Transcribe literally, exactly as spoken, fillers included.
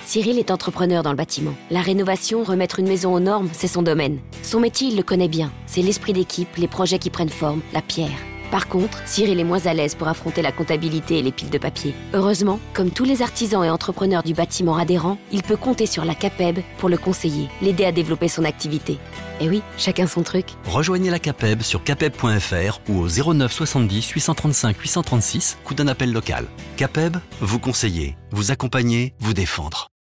Cyril est entrepreneur dans le bâtiment. La rénovation, remettre une maison aux normes, c'est son domaine. Son métier, il le connaît bien. C'est l'esprit d'équipe, les projets qui prennent forme, la pierre. Par contre, Cyril est moins à l'aise pour affronter la comptabilité et les piles de papier. Heureusement, comme tous les artisans et entrepreneurs du bâtiment adhérents, il peut compter sur la CAPEB pour le conseiller, l'aider à développer son activité. Et oui, chacun son truc. Rejoignez la CAPEB sur capeb point f r ou au zéro neuf soixante-dix huit cent trente-cinq huit cent trente-six, coût d'un appel local. CAPEB, vous conseiller, vous accompagner, vous défendre.